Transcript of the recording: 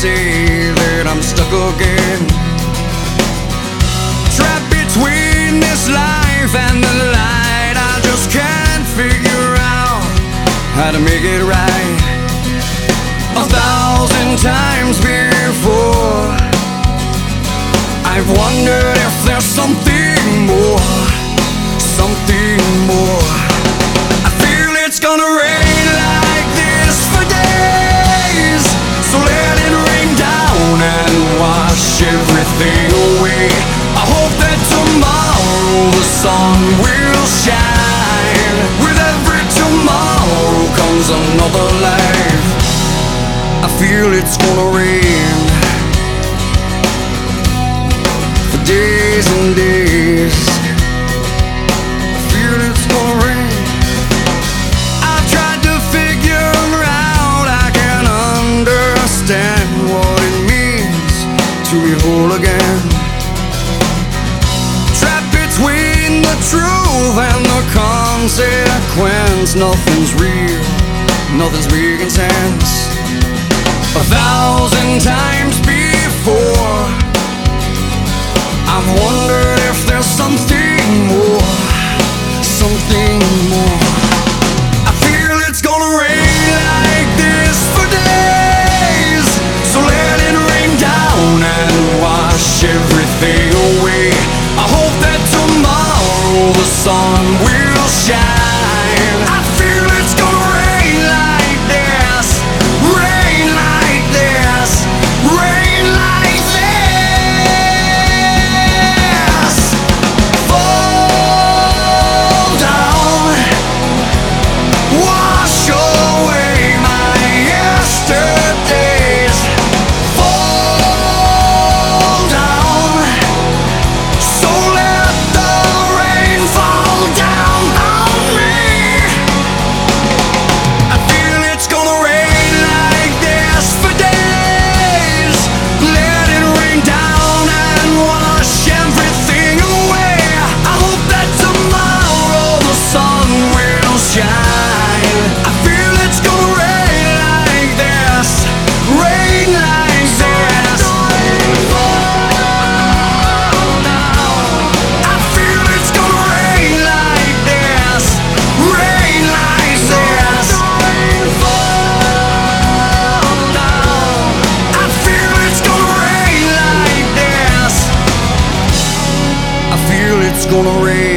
say that I'm stuck again, trapped between this life and the light. I just can't figure out how to make it right. 1,000 times before I've wondered if there's something more, something more. I feel it's gonna rain like this for days, so let it rain down and wash everything away. I hope that tomorrow the sun will shine. With every tomorrow comes another life. I feel it's gonna rain for days and days. I feel it's gonna rain. I've tried to figure out, I can understand what it means to be whole again. Trapped between the truth and the consequence. Nothing's real, nothing's making sense. 1,000 times before I've wondered if there's something more, something more. I feel it's gonna rain like this for days, so let it rain down and wash everything away. I hope that tomorrow the sun will shine. I feel it's gonna rain like this, rain like this, rain like this. Fall down, wash away my yesterdays. Fall down, so let the rain fall down on me. I feel it's gonna rain like this for days. Let it rain down and wash everything away. I hope that tomorrow the sun will shine. I feel it's gonna rain like this, rain like this. I feel it's gonna rain like this, rain like this. I feel it's gonna rain like this. I feel it's gonna rain.